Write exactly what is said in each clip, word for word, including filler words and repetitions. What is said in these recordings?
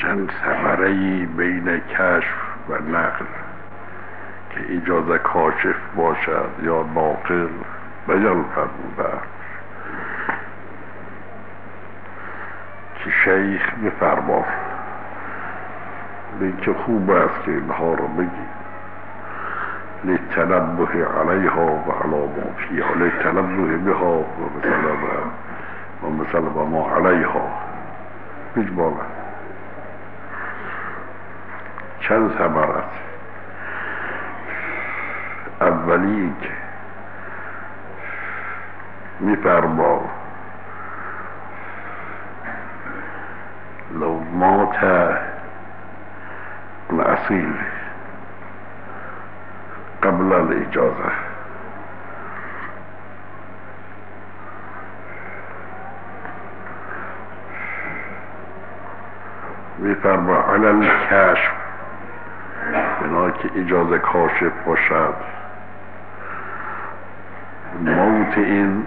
چند ثمره‌ای بین کشف و نقل که اجازه کاشف باشد یا ناقل بیان فرموده که شیخ بفرما که خوب است که اینها رو بگی لتنبه علیها و علی ما فیها، لتنبه بها و مثلا و مثلا و ما علیها بجمالا چند ثمر است. اولی که میفرما لو مات الاصیل قبل الاجازه میفرما علی الکشف، بنا که اجازه کاشف باشد موت این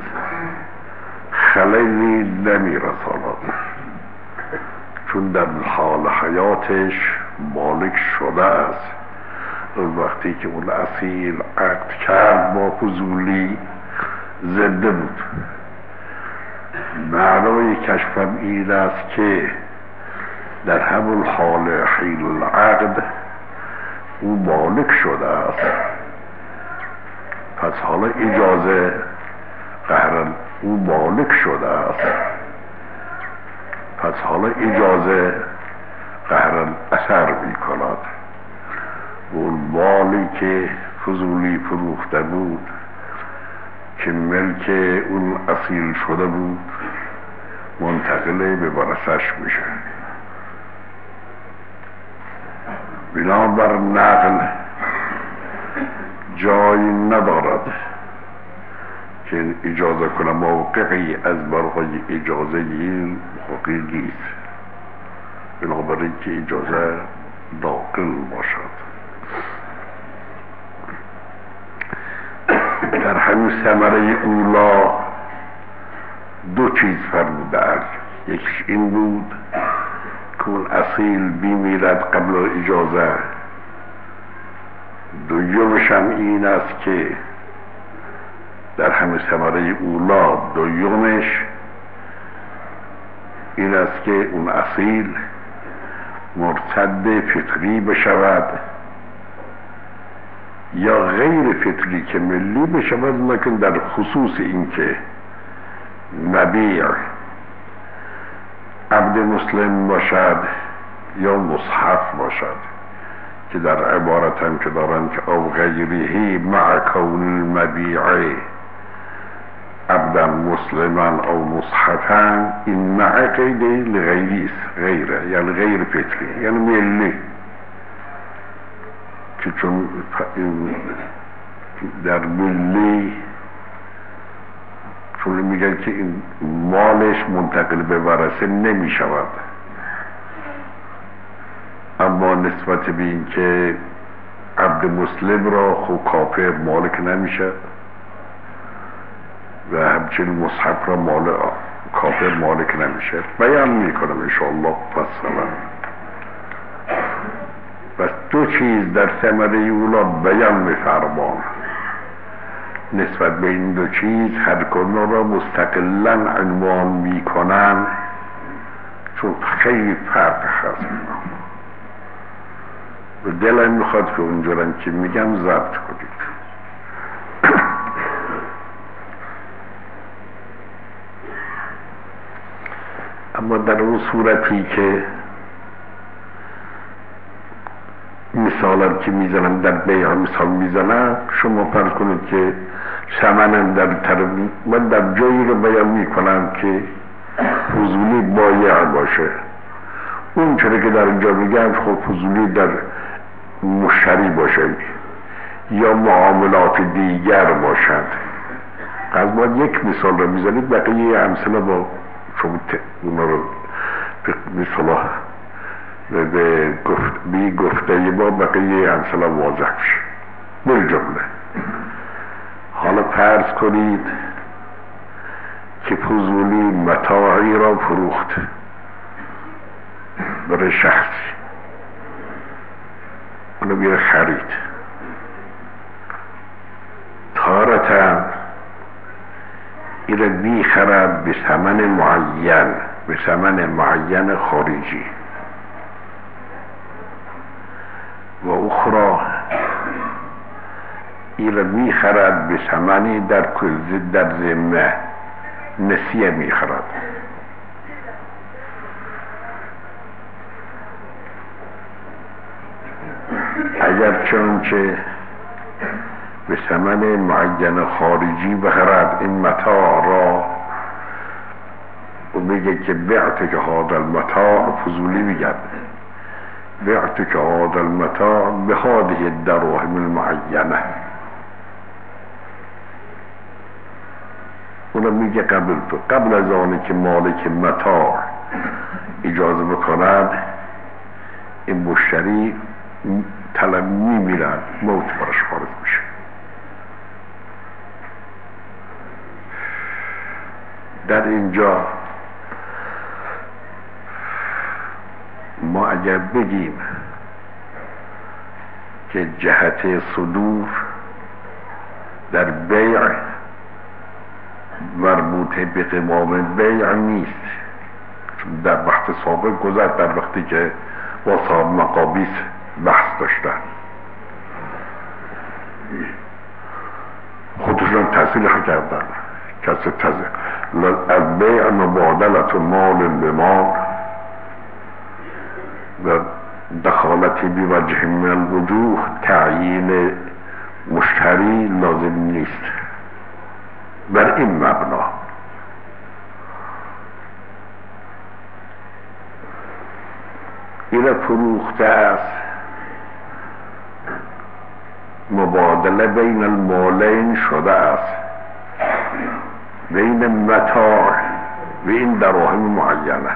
خللی نمیرساند، چون در حال حیاتش مالک شده است. وقتی که اون اصیل عقد کرد با فضولی زنده بود. معنای کشفم این است که در همون حال حیل العقد او مالک شده است، پس حالا اجازه قهرن او مالک شده است، پس حالا اجازه قهرن اثر می کند. اون مالی که فضولی فروخته بود که ملک اون اصیل شده بود منتقل به ورثش میشه. بنابر نقل جای ندارد که اجازه کنه موقعی از برای اجازه این حقیقی است، بنابراین که اجازه ناقل باشد. در همین ثمره اولا دو چیز فرموده است. یکیش این بود که اون اصیل بیمیرد قبل اجازه، دویمش هم این است که در همین ثمره اولا دویمش این است که اون اصیل مرتد فطری بشود یا غیر فطری که ملی بشود، لیکن در خصوص این که مبیع عبد مسلم باشد یا مصحف باشد، که در عبارت هم که دارن که او غیره مع کون المبیع عبدا مسلما او مصحفا، این مع قیده لغیری است، غیره یعنی غیر فطری یعنی ملی، که چون در ملی چون میگن که این مالش منتقل به ورثه نمی شود، اما نسبت به این که عبد مسلم را خود کافر مالک نمیشه و همچنین مصحف را مال کافر مالک نمیشه. بیان میکنم انشاءالله فصلا. بس دو چیز در ثمره اولا بیان میفرمان، نسبت به این دو چیز هر کدوم را مستقلا عنوان میکنن، چون خیلی فرق هست. و دلم میخواد که اونجورن که میگم ضبط کنید. اما در اون صورتی که مثالم که میزنم در بیع مثال میزنم، شما فرض کنید که ثمنم در طرف من در جایی رو بیان میکنم که فضولی بایع باشه، اون چرا که در اینجا میگم خب فضولی در مشتری باشه یا معاملات دیگر باشد. از باید یک مثال رو میزنید، بقیه امثله با شما اونا رو مثلا به گفت بی گفته با بقیه امثله واضح بشه. بالجمله حالا فرض کنید که فضولی متاعی را فروخت برای شخصی اونو بیره خرید. تارتن ایره میخرد به ثمن معین، به ثمن معین خارجی، و اخرى ایره میخرد به ثمنی در کل در ذمه نسیه میخرد. اگر چنانچه به ثمن معین خارجی بخرد این متاع را و بگه که بعت که هذا المتاع، فضولی میگن بعت که هذا المتاع به هذه الدراهم المعینه، اونم میگه قبل تو قبل از آنه که مالک متاع اجازه بکند این مشتری طلب میمیرد، موت برش وارد میشه. در اینجا ما اگر بگیم که جهت صدور در بیع مربوطه به قوام بیع نیست، در وقت سابق گذشت، در وقتی که با صاحب مقابیس بحث داشتن خودشون تصریح کردن کسی تصریح البیع مبادلت مال به مال و دخالتی بی وجه من الوجوه تعیین مشتری لازم نیست. بر این مبنا ایره فروخته است، مبادله بین المالین شده است، بین متاع و این دراهم معینه.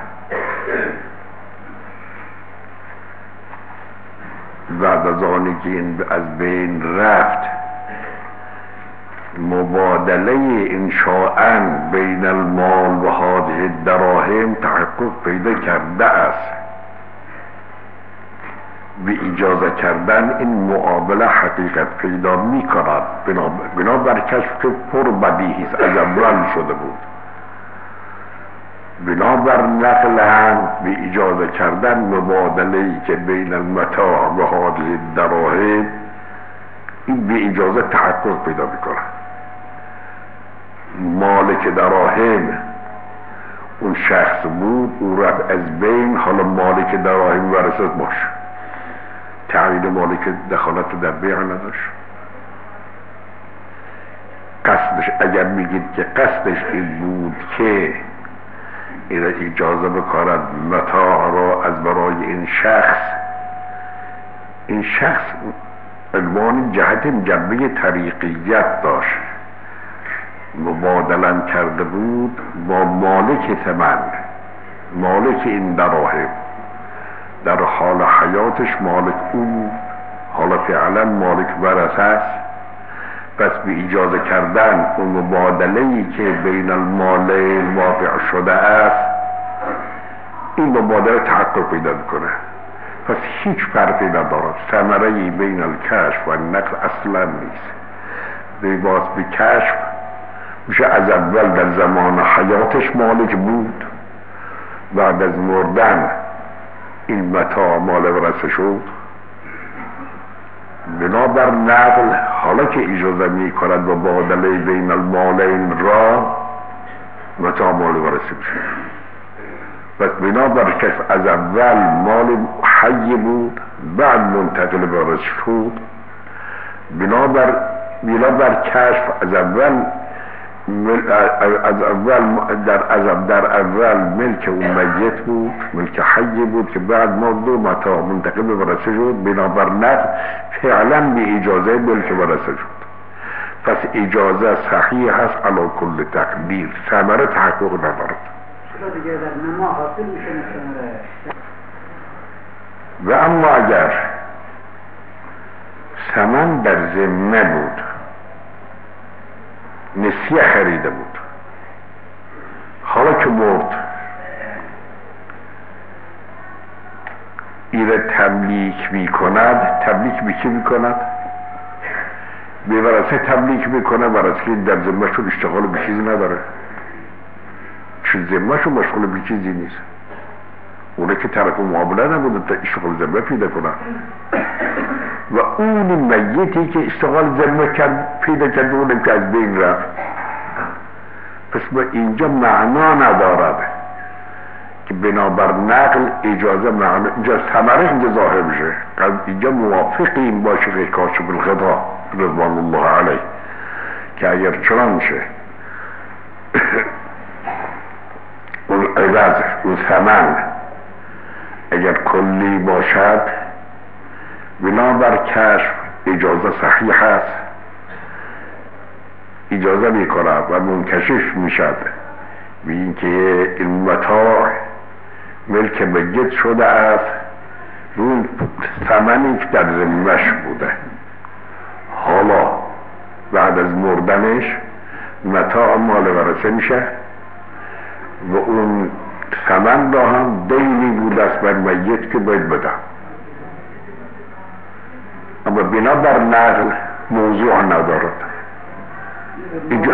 بعد از آنی که این از بین رفت، مبادله انشاءً بین المال و هذه الدراهم تحقق پیدا کرده است. به اجازه کردن این معامله حقیقت پیدا می کند، بنابر کشف که پر بدیهی از اول شده بود، بنابر نقل هم به اجازه کردن مبادله‌ای که بین المتاع و هذه الدراهم، این به اجازه تحقق پیدا می کند. مالک دراهم اون شخص بود، او رفت از بین، حالا مالک دراهم ورثت باشه، تعیین مالک دخالت در بیع نداشت. قصدش، اگر میگید که قصدش این بود که این اجازه بکارد متاع را از برای این شخص، این شخص عنوان جهت جنبه طریقیت داشت، مبادلن کرده بود با مالک ثمن، مالک این دراهم، در حال حیاتش مالک او، حالا فعلا مالک ورثه است. پس به اجازه کردن اون مبادله‌ای که بین المالین واقع شده است، این مبادله تحقق پیدا میکنه. پس هیچ فرقی ندارد، ثمره‌ای بین الکشف و نقل اصلا نیست. بیواز به کشف میشه از اول در زمان حیاتش مالک بود، بعد از مردن این متاع مال ورثه شد. بنابر نقل حالا که اجازه می کند و مبادله بین المالین را، متاع مال ورثه میشه. پس بنابر کشف از اول مال حی بود، بعد منتقل به ورثه شد. بنابر بنابر کشف از اول از اول در از در اول ملک اون میت بود، ملک حی بود، که بعد ما دو متاع منتقل به ورثه شد. بنابر نقل فعلا به اجازه ملک ورثه شد. پس اجازه صحیح هست علی کل تقدیر، ثمره تحقق ندارد. دیگه در نما حاصل میشه. و اما اگر ثمن در ذمه بود، نسیه خریده بود، حالا که مرد ایره تملیک میکند، تملیک به کی میکند؟ به ورثه تملیک میکنه، ورثه که در ذمه‌شون اشتغال به چیزی نداره، چیز ذمه‌شون مشغول به چیزی نیست، اونه که طرف معامله نبوده تا اشتغال ذمه پیدا کنن و اون میتی که اشتغال ذمه کرد پیدا کرد اونم که از بین رفت. پس با اینجا معنا ندارد که بنابر نقل اجازه معنا، اینجا ثمره اینجا ظاهر میشه. اینجا موافقیم باشه که کاشف الغطا رضوان الله علیه که اگر چنان شه اون عوض اون ثمن اگر کلی باشد بنابر کشف اجازه صحیح است، اجازه میکنه و منکشف میشد به اینکه این متاع ملک میت شده است اون ثمنی که در ذمه‌اش بوده. حالا بعد از مردنش متاع مال ورثه میشه و اون ثمن را هم دینی بوده است بر میت که باید بده، اما بنا بر نقل موضوع ندارد. اینجا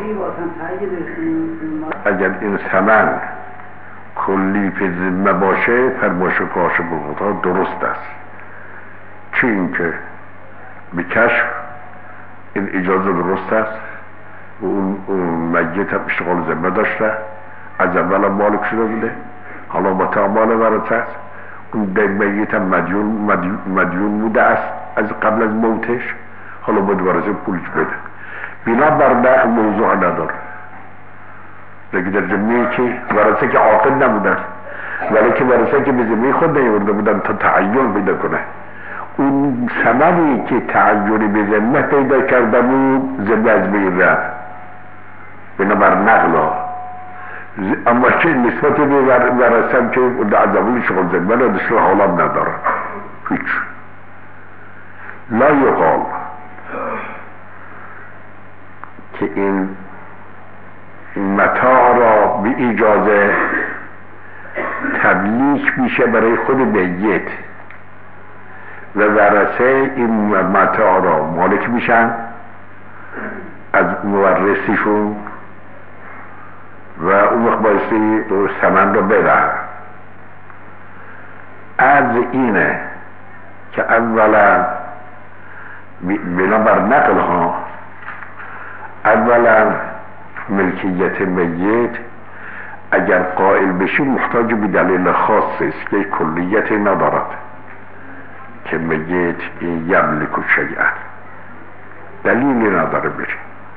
اگر این ثمن کلی فی ذمه باشه فرمایش کاشف الغطا درست است، چه اینکه به کشف این اجازه درست است و اون, اون میت هم اشتغال ذمه داشته، از اول هم مالک شده بوده، حالا متاع مال ورثه است، اون میت هم مدیون, مدیون, مدیون بوده است از قبل از موتش، حالا باید ورثه پولش بده. بنا بر نقل موضوع نداره، لیکن در ذمه که ورثه که عاقل نبودن ولی که ورثه که به ذمه خود نیورده بودن تا تعین پیدا کنه، اون ثمنی که تعینی به ذمه پیدا کرده بود ذمه از بین رفت بنا بر نقل ها. اما که نسبت به ورثه هم که از اول شغل ذمه نداشته حالا نداره هیچ. لا یقال که این متاع را به اجازه تملیک میشه برای خود میت و ورثه این متاع را مالک میشن از مورثیشون و اون وقت بایستی ثمن را بدن. از اینه که اولا بنابر نقل ها اولا ملکیت میت اگر قائل بشی محتاج به دلیل خاص است که کلیت ندارد که میت یملک شیئا، دلیلی نداره بشه.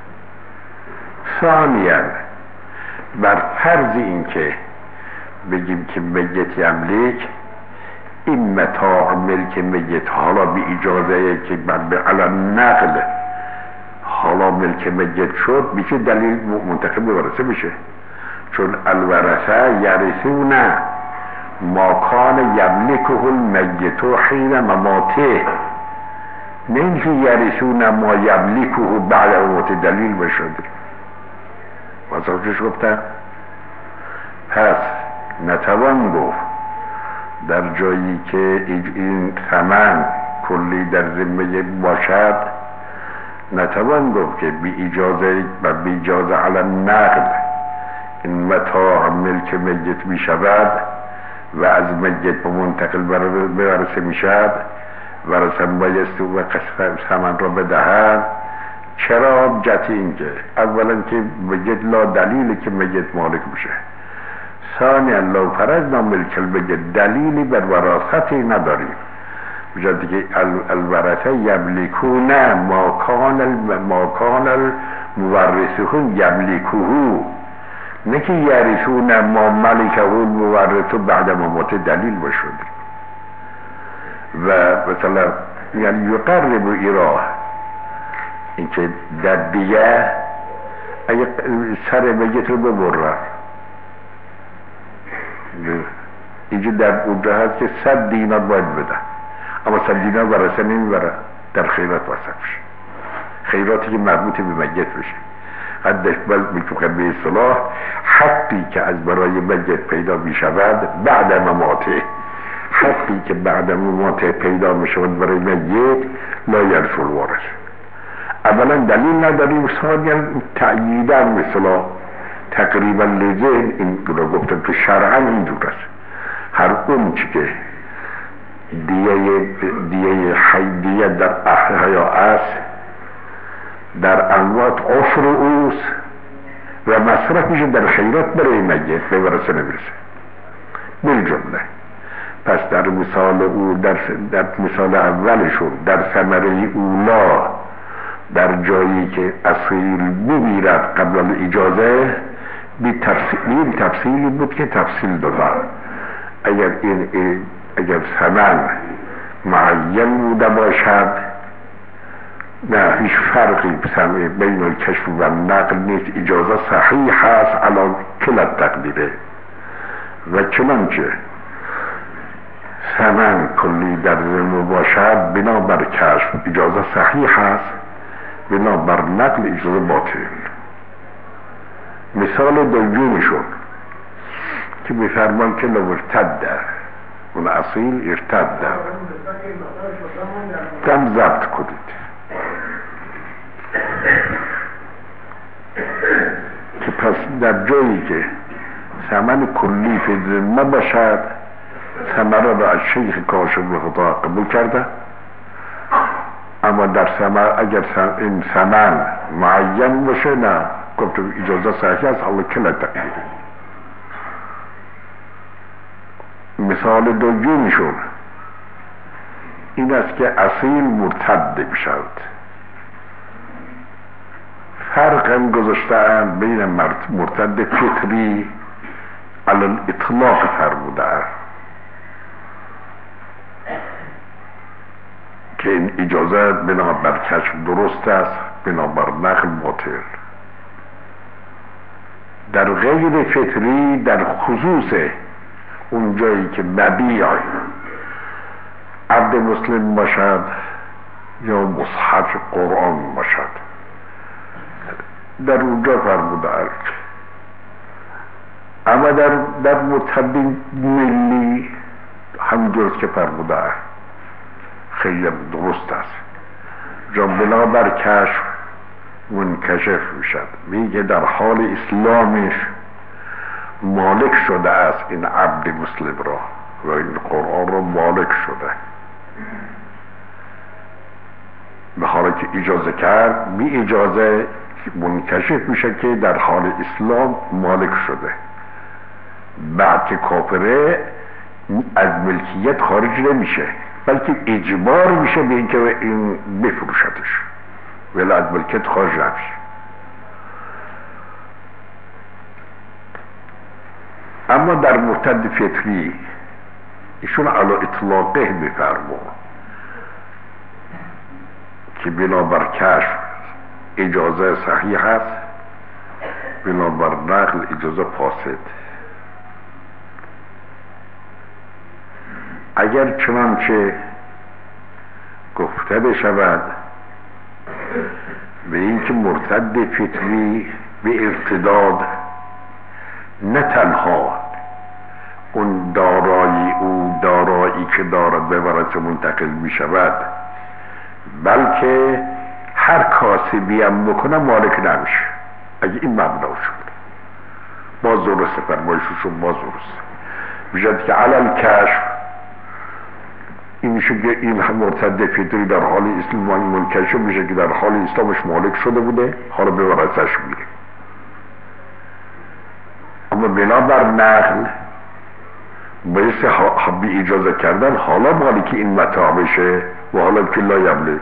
ثانیا بر فرض این که بگیم که میت یملک، این متاع ملک میت حالا به اجازه که به علم نقل حالا ملک میت شد، میشه دلیل منتقل به ورثه میشه، چون الورثه یرثون ما کان یملکه المیت حین مماته، نه اینکه یرثون ما یملکه بعد موت دلیل بشد. واسه چش گفتم؟ پس نتوان گفت در جایی که این ثمن کلی در ذمه باشد نتوان گفت که بی اجازه و بی اجازه علی نقل این متاع ملک میت می شود و از میت به منتقل برسه می شود، ورثه بایست و قسم ثمن را بدهد. چرا؟ جهت اینکه اولا که میت لا دلیلی که میت مالک میشه، ثانیا لو فرضنا ملک المیت دلیلی بر وراثتی نداریم، بجد که الورثه یملکون ما کان ما کان المورثون یملکوه، نه که یرثون ما ملکه المورث بعد موت دلیل بشد. و مثلا یعنی یقرب ایراه اینکه در دیگه اگه سر میت رو ببرن، اینجا در اونجا هست که صد دینار باید بده، اما صد دینار ورثه نمیبره، در خیرات وصف بشه، خیراتی که مربوط به میت بشه. قدش بل میتوکن به اصطلاح حقی که از برای میت پیدا میشود بعد مماته، حقی حقی که بعد موت پیدا می شود برای میت لا یرث الوارث. اولا دلیل نداریم، ثانیا تأییدن مثلا تقریبا لذهن این رو گفتن که شرعا اینجور است. هر اون چی که دیه دیه حیدیه در احیا است در اموات عشر اوست و مصرف میشه در خیرات برای میت به ورثه نمیرسه بالجمله. پس در مثال او در, در مثال اولشون در ثمره اولا در جایی که اصیل بمیرد قبل الاجازه بی تفصیل تفصیلی بود که تفصیل دادن. اگر این, این اگر ثمن معین بوده باشد نه هیچ فرقی بین الکشف و نقل نیست، اجازه صحیح هست علی کلا تقدیره. و چنانچه ثمن کلی در ذمه باشد بنابر کشف اجازه صحیح هست، بنابر نقل اجازه باطل. مثال دومشون که بفرمان که لو ارتد اون اصیل ارتد کم ضبط کنید که پس در جایی که ثمن کلی فی ذمه باشد ثمره را از شیخ کاشف خدا قبول کرده، اما در ثمر اگر این ثمن معین باشه نه گفت اجازه صحیح است حالا کلا تقدیر. مثال دومشون این است که اصیل مرتد بشود. فرق هم گذاشتن بین مرتد فطری علی الاطلاق فرموده که این اجازه بنابر کشف درست است، بنابر نقل باطل. در غیر فطری در خصوص اون جایی که مبیع عبد مسلم باشد یا مصحف قرآن باشد در اونجا فرموده است. اما در در مرتد ملی همونجور که فرموده است خیلی درست است، جا بنابر کشف منکشف میشد. میگه در حال اسلامش مالک شده است این عبد مسلم را و این قرآن را مالک شده، به حالی که اجازه کرد بی اجازه منکشف میشه که در حال اسلام مالک شده. بعد که کافره از ملکیت خارج نمیشه بلکه اجبار میشه به اینکه این بفروشتش ولی از ملکیت خارج نمیشه. اما در مرتد فطری ایشون علی اطلاقه میفرمون که بنابر کشف اجازه صحیح هست، بنابر نقل اجازه فاسد. اگر چنانچه گفته بشود به اینکه مرتد فطری به ارتداد نه تنها اون دارایی او دارایی که دارد به ورثه منتقل می شود بلکه هر کاسبی هم بکنه مالک نمیشه. اگه این مبنا شد باز درسته، فرمایششون باز درسته بجد که علل کشف این میشه که این مرتد فطری در حال اسلام منکشف میشه که در حال اسلامش مالک شده بوده، حالا به ورثه‌اش میره. اما بنابر نقل باعث بی اجازه کردن حالا مالک این متاع بشه و حالا که لا یملک.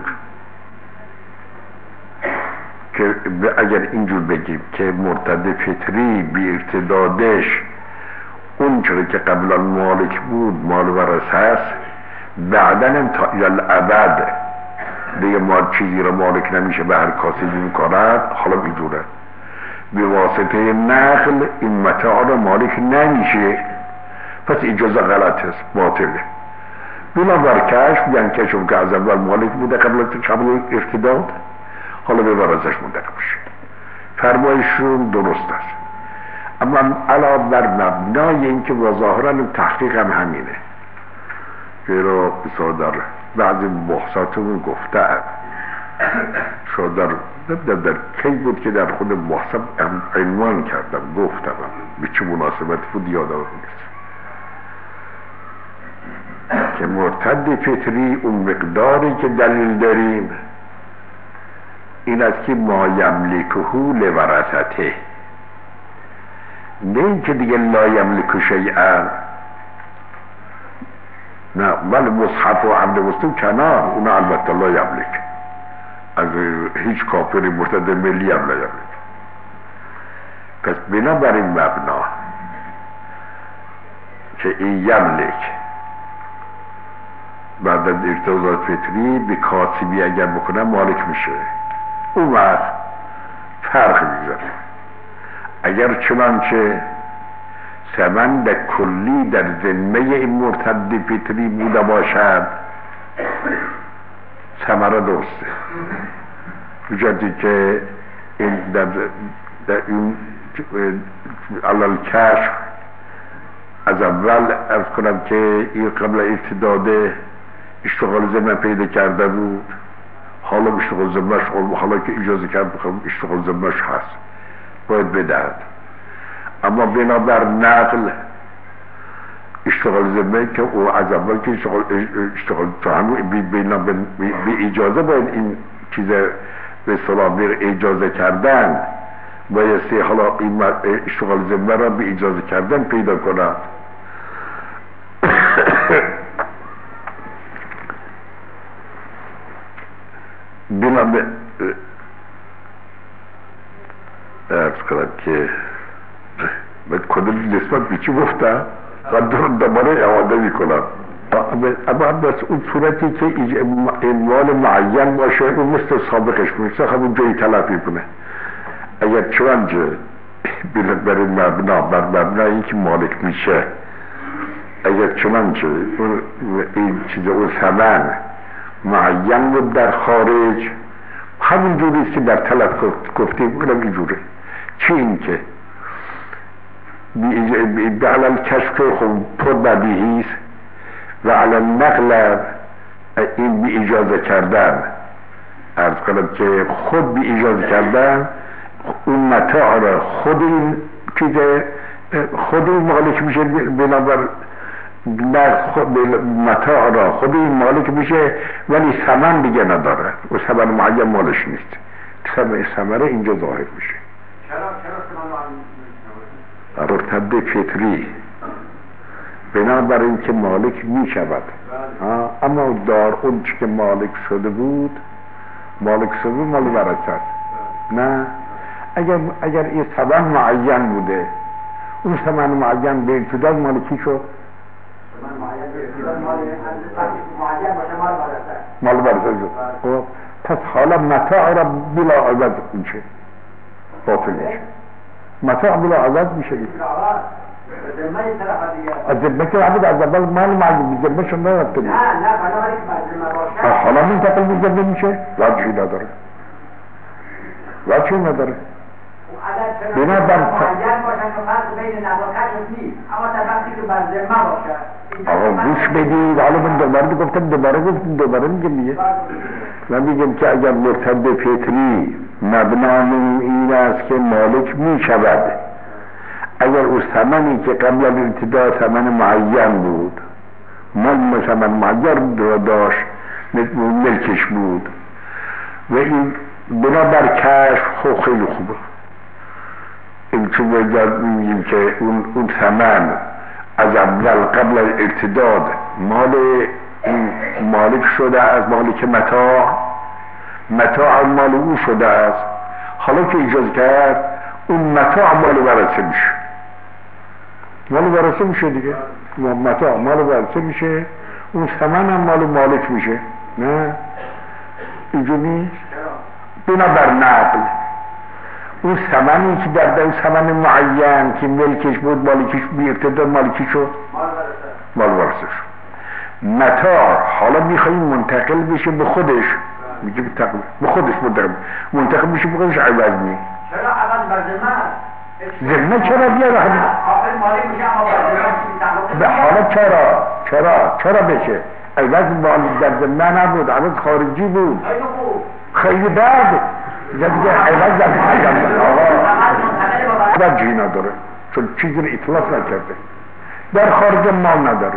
که اگر اینجور بگیم که مرتد فطری بی ارتدادش اونجوری که قبلا مالک بود مال ورثه است، بعدن هم تا الابد دیگه مال چیزی رو مالک نمیشه به هر کسی میکند. حالا اینجوره به واسطه نقل این متاع رو مالک نمیشه، پس اجازه غلط است، باطله. بنابر کشف یعنی کشف که از اول مالک بوده قبل قبل ارتداد، حالا به ورثه‌اش منتقل میشه. فرمایشون درست است، اما علاوه بر مبنای اینکه و ظاهرا تحقیق هم همینه رو بسا در بعضی بحثاتمون گفتن شاید در در, در کی بود که در خود بحثم عنوان کردم گفتم به چه مناسبت بود یادم نیست که مرتد فطری اون مقداری که دلیل داریم این است که ما یملکه لورثته، نه این که دیگه لا یملک شیئا، نه ولی مصحف و عمد مستو کنار اون البته لا یملک، از هیچ کافری مرتد ملی هم لا یملک. پس بنابراین مبنا که این یملک بعد از ارتضاء فطری به کاسبی اگر بکنه مالک میشه، اون وقت فرق میذاره. اگر چنانچه ثمن در کلی در ذمه این مرتد فطری بوده باشد ثمره درسته، بجدی که این در, در این علال کشف از اول از کنم که این قبل ارتداد اشتغال ذمه پیدا کرده بود، حالا اشتغال ذمهش حالا که اجازه کرد بخوام اشتغال ذمهش هست باید بدهد. اما بنابر نقل اشتغال ذمه که او از اول که اشتغال اشتغال تا همون بی اجازه باید این چیز به اصطلاح اجازه کردن بایستی حالا این اشتغال ذمه را به اجازه کردن پیدا کنند. بنا به ارز کنم که باید کدوم نسبت به چی گفتم و دوباره اعاده می کنم. اما بس اون صورتی که عنوان معین باشه اون مثل سابقش میشه همون جایی تلفی کنه. اگر چنانچه بر مبنا بر مبنایی که مالک میشه اگر چنانچه این چیز اون ثمن معین بود در خارج همون جوریست که در طلب گفتیم اونم اینجوره. چی این که به علال کشف خود پر بدیهیست و علال نقل این بی اجازه کردن عرض کنم که خود بی اجازه کردن اون متاع را خود این چیزه خود این مالک میشه بنابر متاع را خود این مالک میشه ولی ثمن دیگه نداره و ثمن معین مالش نیست. ثمره اینجا ظاهر میشه. مرتد فطری بنابراین که مالک میشود اما دار اون چی که مالک شده بود مالک شده بود مال ورثه است. نه اگر اگر این ثمن معین بوده اون ثمن معین به ابتدا مالکی شد مال ورثه شد. پس حالا متاع را بلا عوض میشه باطل میشه. متاع بلا عوض میشه از ذمه که عبد از اول مال معین به ذمه شون نرفته بود. نه نه بنابراین که باشه حالا منتقل به ذمه میشه وجهی نداره وجهی نداره. بنا بر معین باشن که فرق بین نواکش نیست اما در وقتی که بر ذمه باشه آقا گوش بدید. حالا من دوباره گفتم دوباره گفتم دوباره میگم دیگه. من میگم که اگر مرتد فطری مبنای این است که مالک میشود اگر او ثمنی که قبل از ابتدا ثمن معین بود مال ثمن معین را داشت ملکش بود و این بنابر کشف خب خیلی خوبه. این چون میگیم که اون اون ثمن از اول قبل از ارتداد مال مالک شده از مالک متاع متاع مال او شده است. حالا که اجازه کرد اون متاع مال ورثه میشه مال ورثه میشه دیگه. متاع مال ورثه میشه اون ثمن هم مال مالک میشه. نه اینجور نیست. بنابر نقل اون ثمنی که در در ثمن معین که ملکش بود مالکش بی ارتداد مالکی شد مال ورثه شد. متاع حالا میخوایی منتقل بشه به خودش میگه به خودش منتقل منتقل بشه به خودش عوض نی. چرا عوض بر ذمه؟ ذمه چرا بیاره؟ آخر مالک میشه اما بر ذمه به حالا چرا چرا؟ چرا بشه؟ عوض مال در ذمه نبود، عوض خارجی بود. خیلی بعد دیگه عوض در ذمه آقا در جینا داره، چون چیزی رو اطلاف نکرده، در خارج مال نداره.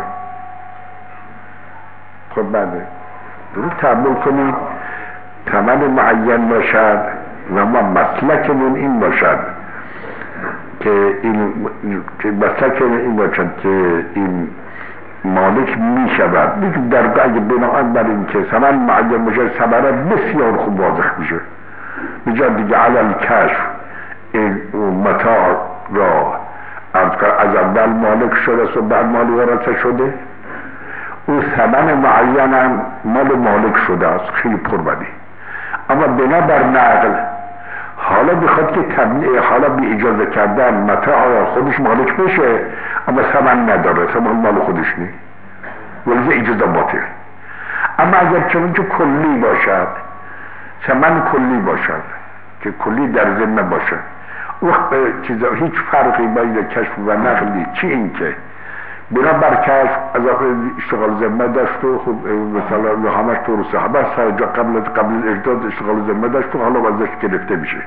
خب بعده درو تحمل کنید ثمن معین باشد و ما مسلکمون این باشد که این که مسلکمون این باشد که این مالک می شود دیگه در اگه بناهن بر این که ثمن معین باشه ثمره بسیار خوب واضح میشه میجا دیگه علل کشف این متاع را از اول مالک شده است و بعد مال ورثه شده، او ثمن معین هم مال مالک شده است خیلی پربدی، اما بنا بر نقل حالا بخواد که تبلیغ حالا بی اجازه کردن متاع خودش مالک بشه اما ثمن نداره، ثمن مال خودش نی ولذا اجازه باطل. اما اگر چون که کلی باشد، ثمن کلی باشد که کلی در ذمه باشد، وقت چیزا هیچ فرقی بین کشف و نقل نیست. چی این که بنا بر کشف از آخر اشتغال ذمه داشت و خب مثلا همش طور صحبه سرجا قبل قبل اجداد اشتغال ذمه داشت و حالا ازش گرفته میشه،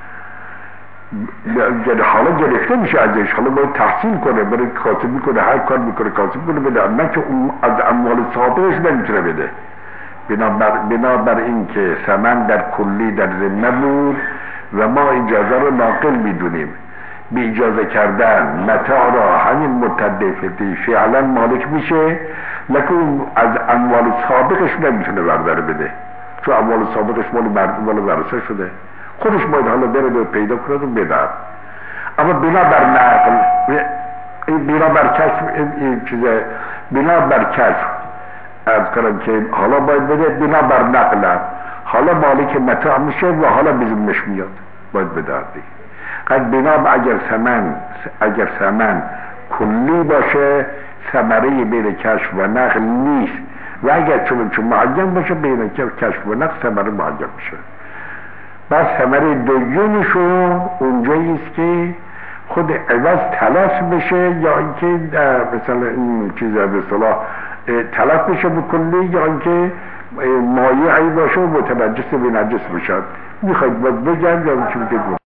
حالا گرفته میشه ازش، حالا باید تحصیل کنه، برای کاتبی کنه، هر کار میکنه کاتبی کنه بده، نه که از اموال سابقش نمیتونه بده. بنابر, بنابر این که ثمن در کلی در ذمه بود و ما اجازه رو ناقل میدونیم، بی اجازه کردن متاع را همین متدفتی فعلا مالک میشه، لکن از اموال سابقش نمیتونه برداره بده، چون اموال سابقش مال ورثه شده، خودش باید حالا بره و پیدا کنه و بدهد. اما بنا بر نقل بنا بر کشف این چیزه بنا بر کشف از کنم که حالا باید بده، بنا بر نقل حالا مالک متاع میشه و حالا بزمش میاد باید بدهد. قد بنا اگر ثمن اگر ثمن کلی باشه ثمره بین کشف و نقل نیست، و اگر چون چون معین باشه بین کشف و نقل ثمره معین میشه. بس ثمره دویونشون اونجایی است که خود عوض تلف بشه یا اینکه مثلا این چیزا به اصطلاح تلف بشه به کلی، یا اینکه مایعی باشه و متنجس به نجس بشه. میخواید باید بگم یا چی بگم؟